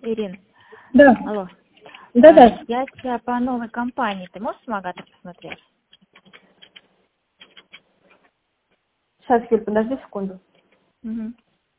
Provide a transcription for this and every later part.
Ирин, Да. алло. Да. Я тебя по новой компании. Ты можешь помогать посмотреть? Сейчас, Юль, подожди секунду. Угу.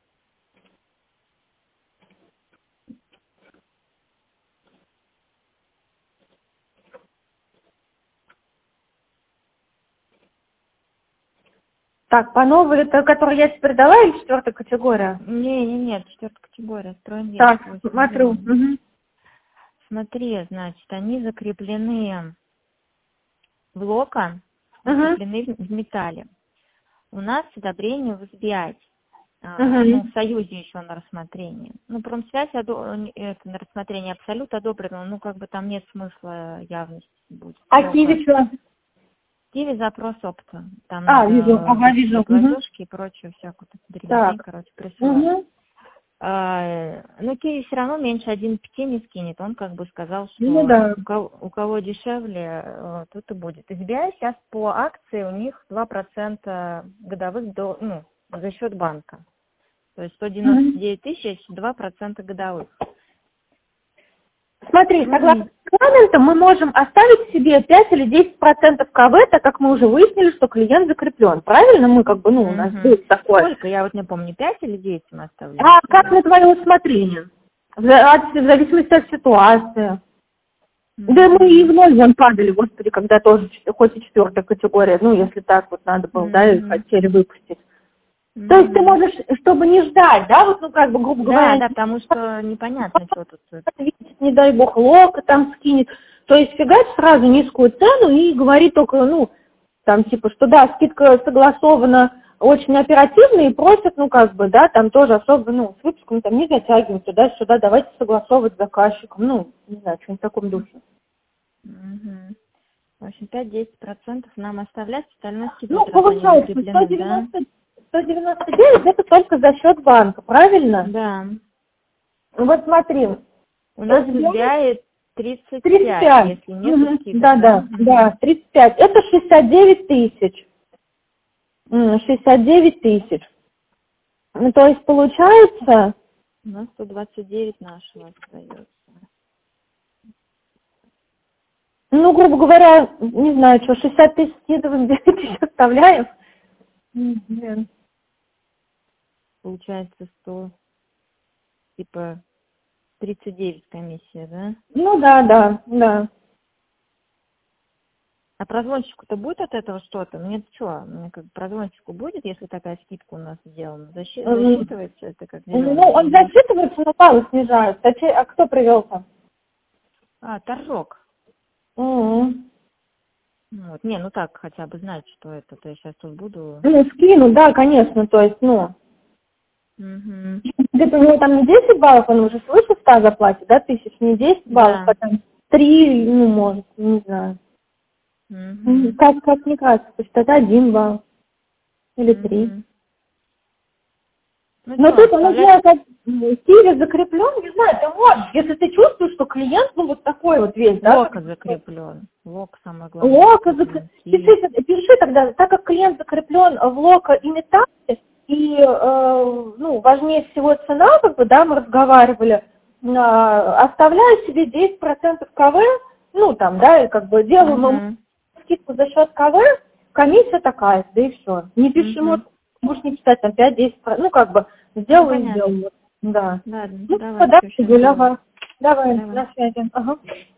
Так, по новой, это которую я теперь дала, или 4-я категория? Нет, 4-я категория, стройный. Так, смотрю. Угу. Смотри, значит, они закреплены в локо, закреплены в металле. У нас одобрение в СБИ. В Союзе еще на рассмотрение. Промсвязь это на рассмотрение абсолютно одобрено, там нет смысла явности будет. А Киви что? Киви запрос опта. Там вижу, вижу. платежки и прочее, всякую дребедень, присылать. Киви все равно меньше 1,5 не скинет. Он сказал, что у кого дешевле, тот и будет. SBI сейчас по акции у них 2% годовых за счет банка. То есть 199 тысяч, 2% годовых. Смотри, согласно регламенту мы можем оставить себе 5 или 10% КВ, так как мы уже выяснили, что клиент закреплен. Правильно? Мы у нас будет такое. Сколько? Я не помню, 5 или 10 мы оставляем? Как на твое усмотрение? В зависимости от ситуации. Да мы и в ноль падали, господи, когда тоже, хоть и 4-я категория, если так надо было, и хотели выпустить. То есть ты можешь, чтобы не ждать, грубо говоря... Да, потому что непонятно, что тут. Не дай бог, лока там скинет. То есть фигать сразу низкую цену и говорит только, что да, скидка согласована очень оперативно и просят, там тоже особо, с выпуском не затягивать туда-сюда, давайте согласовывать с заказчиком, не знаю, что-нибудь в таком духе. В общем, 5-10% нам оставлять, остальное себе. Получается, 199 это только за счет банка, правильно? Да. Вот смотри. У нас SBI 35, если нет скидок. Да, 35. Это 69 тысяч. 69 тысяч. То есть получается... У нас 129 нашего остается. Грубо говоря, не знаю, 60 тысяч скидываем, 9 тысяч оставляем. Получается 100, 39 комиссия, да? Да. А прозвонщику-то будет от этого что-то? Мне прозвонщику будет, если такая скидка у нас сделана? Засчитывается это как дело? Он засчитывается, но баллы снижаются. А кто привел-то? Торжок. Так хотя бы знать, что это. То я сейчас тут буду... Скину, да, конечно, то есть, Где-то у него там не 10 баллов, он уже свыше 100 заплатит, да, тысяч, не 10 баллов, а там 3, может, не знаю. Как мне кажется, то есть это 1 балл или 3. Но тут он уже как Киви закреплен, не знаю, ты можешь, если ты чувствуешь, что клиент, такой весь, да? Лока закреплен. Лока самое главное. Лока закреплен. Пиши тогда, так как клиент закреплен в лока и металле, и, важнее всего цена, мы разговаривали, оставляю себе 10% КВ, и делаю скидку за счет КВ, комиссия такая, да и все. Не пиши, можешь не писать, там 5-10%, сделаю и сделаю. Да. Ладно, Давай, на связи. Ага.